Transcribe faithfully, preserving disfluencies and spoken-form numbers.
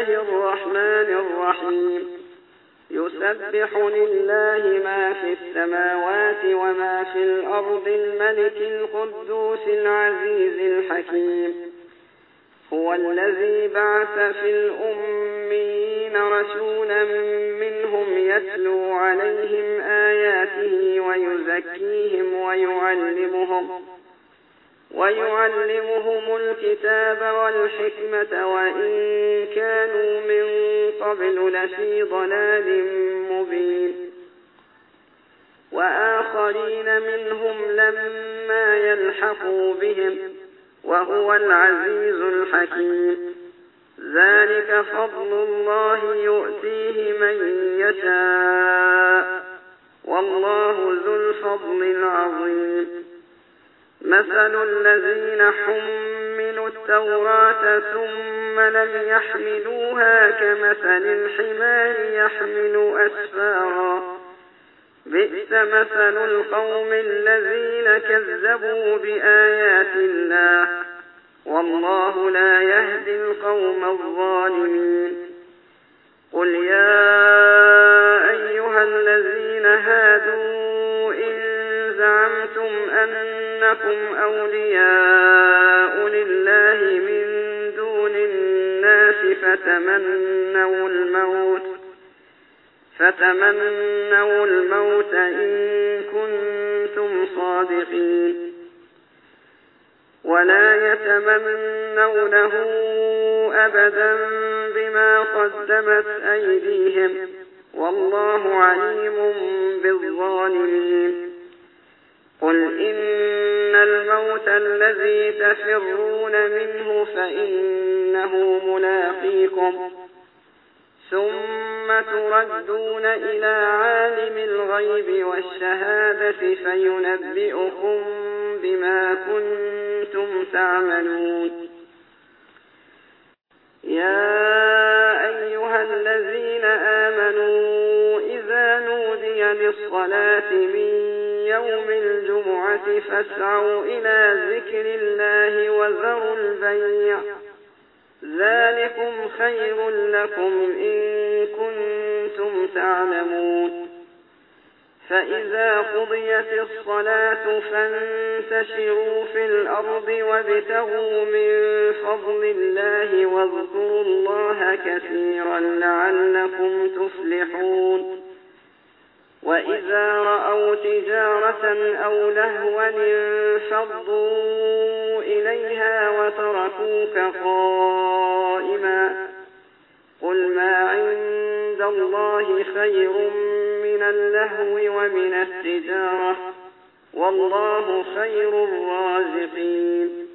الله الرحمن الرحيم يسبح لله ما في السماوات وما في الأرض الملك القدوس العزيز الحكيم هو الذي بعث في الأميين رسولا منهم يتلو عليهم آياته ويزكيهم ويعلمهم ويعلمهم الكتاب والحكمة وإن كانوا من قبل لفي ضلال مبين وآخرين منهم لما يلحقوا بهم وهو العزيز الحكيم ذلك فضل الله يؤتيه من يشاء والله ذو الفضل العظيم مثل الذين حملوا التوراة ثم لم يحملوها كمثل الحمار يحمل أسفارا بئس مثل القوم الذين كذبوا بآيات الله والله لا يهدي القوم الظالمين قل يا أيها الذين هادوا إن زعمتم أنكم أولياء لله من دون الناس فتمنوا الموت فتمنوا الموت إن كنتم صادقين ولا يتمنونه أبدا بما قدمت أيديهم والله عليم بالظالمين قل إن الموت الذي تفرون منه فإنه ملاقيكم ثم تردون إلى عالم الغيب والشهادة فينبئكم بما كنتم تعملون يا أيها الذين آمنوا إذا نودي للصلاة من يوم الجمعة فاسعوا إلى ذكر الله وذروا البيع ذلكم خير لكم إن كنتم تعلمون فإذا قضيت الصلاة فانتشروا في الأرض وابتغوا من فضل الله واذكروا الله كثيرا لعلكم تفلحون وإذا رأوا تجارة أو لهوا انفضوا إليها وتركوك قائما قل ما عند الله خير من اللهو ومن التجارة والله خير الرازقين